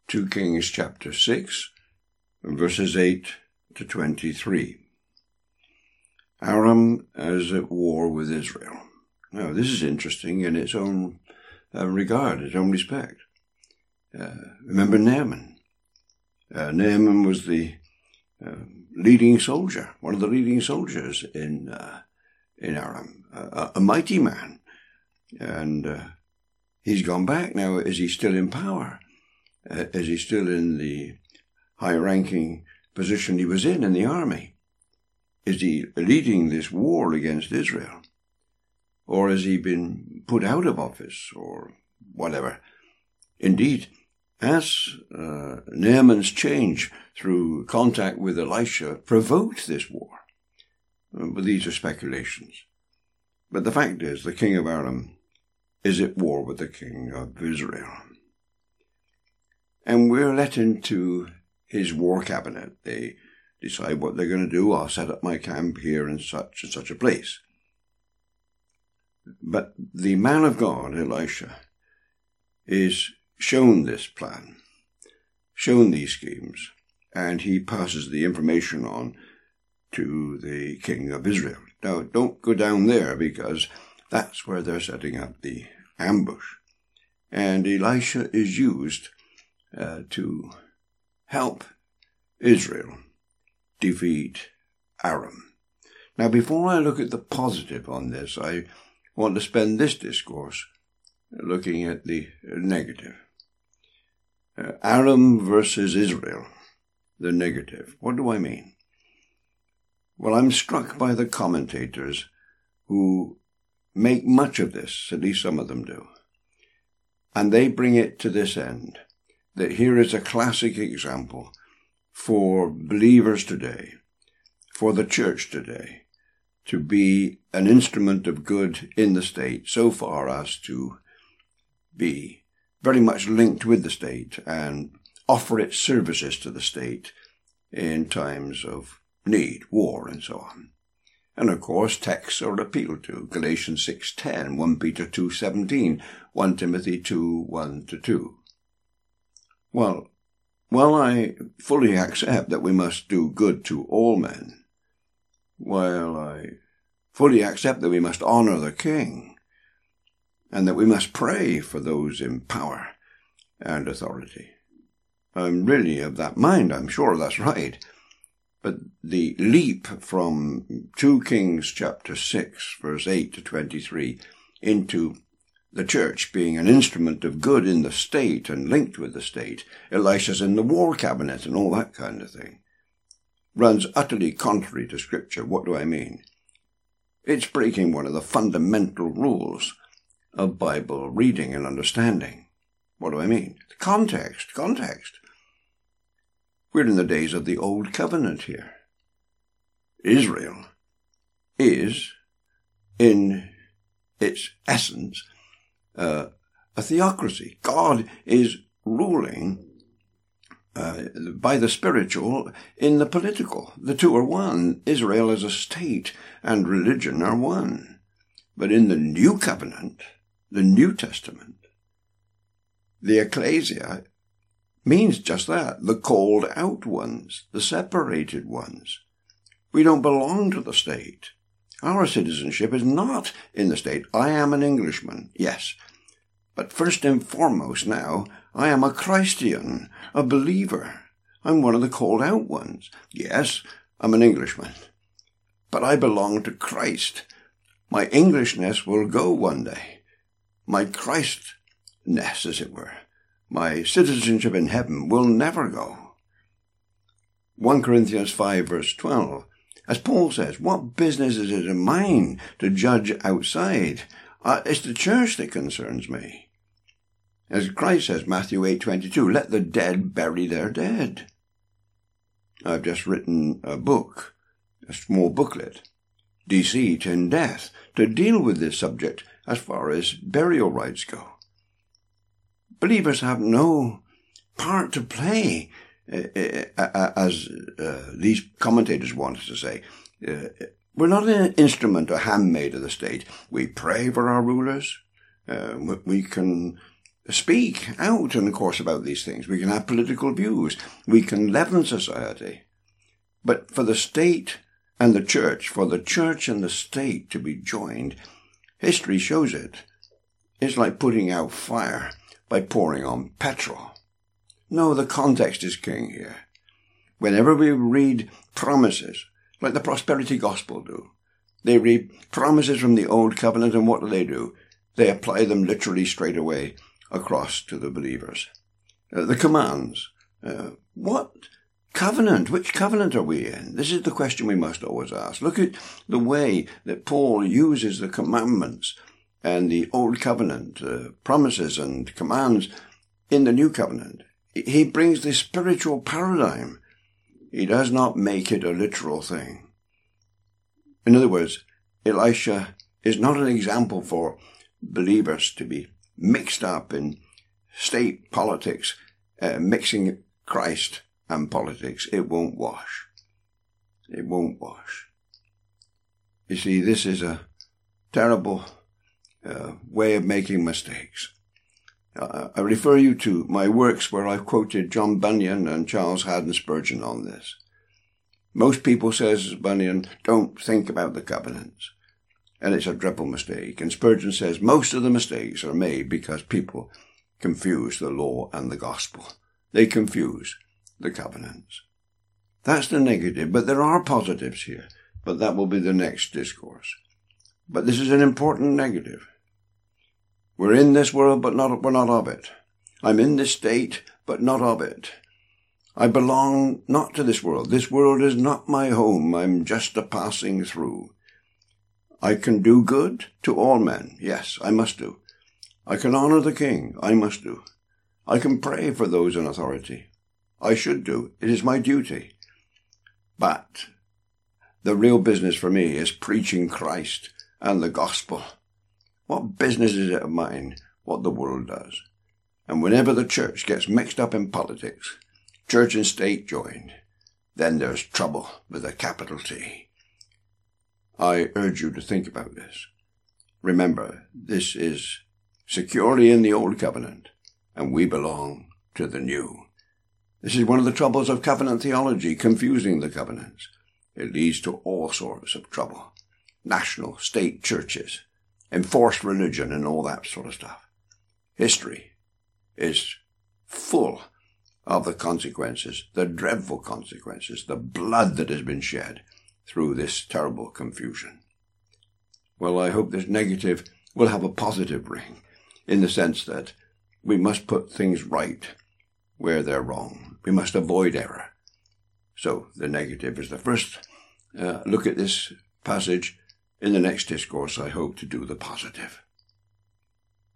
2 Kings chapter 6, verses 8 to 23. Aram is at war with Israel. Now, this is interesting in its own regard, its own respect. Remember Naaman. Naaman was the leading soldier, one of the leading soldiers in Aram, a mighty man. And he's gone back now. Is he still in power? Is he still in the high-ranking position he was in the army? Is he leading this war against Israel? Or has he been put out of office or whatever? Indeed, as Naaman's change through contact with Elisha provoked this war. But these are speculations. But the fact is, the king of Aram is at war with the king of Israel. And we're let into his war cabinet. They decide what they're going to do. I'll set up my camp here in such and such a place. But the man of God, Elisha, is shown this plan, shown these schemes, and he passes the information on to the king of Israel. Now, don't go down there because that's where they're setting up the ambush. And Elisha is used to help Israel defeat Aram. Now, before I look at the positive on this, I want to spend this discourse looking at the negative. Aram versus Israel, the negative. What do I mean? Well, I'm struck by the commentators who make much of this, at least some of them do. And they bring it to this end, that here is a classic example for believers today, for the church today, to be an instrument of good in the state, so far as to be very much linked with the state and offer its services to the state in times of need, war, and so on. And of course, texts are appealed to. Galatians 6:10, 1 Peter 2:17, 1 Timothy 2:1-2. Well, while I fully accept that we must do good to all men, while I fully accept that we must honor the king, and that we must pray for those in power and authority, I'm really of that mind. I'm sure that's right. But the leap from 2 Kings chapter 6, verse 8 to 23, into the church being an instrument of good in the state and linked with the state, Elisha's in the war cabinet and all that kind of thing, runs utterly contrary to Scripture. What do I mean? It's breaking one of the fundamental rules of Bible reading and understanding. What do I mean? Context. We're in the days of the Old Covenant here. Israel is, in its essence, a theocracy. God is ruling by the spiritual in the political. The two are one. Israel as a state and religion are one. But in the New Covenant, the New Testament, the ecclesia means just that, the called out ones, the separated ones. We don't belong to the state. Our citizenship is not in the state. I am an Englishman, yes. But first and foremost now, I am a Christian, a believer. I'm one of the called out ones. Yes, I'm an Englishman. But I belong to Christ. My Englishness will go one day. My Christness, as it were, my citizenship in heaven will never go. 1 Corinthians 5 verse 12, as Paul says, what business is it of mine to judge outside? It's the church that concerns me. As Christ says, Matthew 8:22, let the dead bury their dead. I've just written a book, a small booklet, Deceit in Death, to deal with this subject as far as burial rites go. Believers have no part to play, as these commentators want us to say. We're not an instrument or handmaid of the state. We pray for our rulers. We can speak out, and of course, about these things. We can have political views. We can leaven society. But for the state and the church, for the church and the state to be joined, history shows it. It's like putting out fire by pouring on petrol. No, the context is king here. Whenever we read promises, like the prosperity gospel do, they read promises from the old covenant, and what do? They apply them literally straight away across to the believers. The commands. What covenant? Which covenant are we in? This is the question we must always ask. Look at the way that Paul uses the commandments and the old covenant promises and commands in the new covenant. He brings this spiritual paradigm. He does not make it a literal thing. In other words, Elisha is not an example for believers to be mixed up in state politics, mixing Christ and politics. It won't wash. It won't wash. You see, this is a terrible way of making mistakes. I refer you to my works where I've quoted John Bunyan and Charles Haddon Spurgeon on this. Most people, says Bunyan, don't think about the covenants. And it's a dreadful mistake. And Spurgeon says most of the mistakes are made because people confuse the law and the gospel. They confuse the covenants. That's the negative, but there are positives here. But that will be the next discourse. But this is an important negative. We're in this world, but we're not of it. I'm in this state, but not of it. I belong not to this world. This world is not my home. I'm just a passing through. I can do good to all men. Yes, I must do. I can honor the king. I must do. I can pray for those in authority. I should do. It is my duty. But the real business for me is preaching Christ and the gospel. What business is it of mine what the world does? And whenever the church gets mixed up in politics, church and state joined, then there's trouble with a capital T. I urge you to think about this. Remember, this is securely in the old covenant, and we belong to the new. This is one of the troubles of covenant theology, confusing the covenants. It leads to all sorts of trouble. National, state churches, enforced religion, and all that sort of stuff. History is full of the consequences, the dreadful consequences, the blood that has been shed through this terrible confusion. Well, I hope this negative will have a positive ring, in the sense that we must put things right where they're wrong. We must avoid error. So the negative is the first look at this passage. In the next discourse, I hope to do the positive.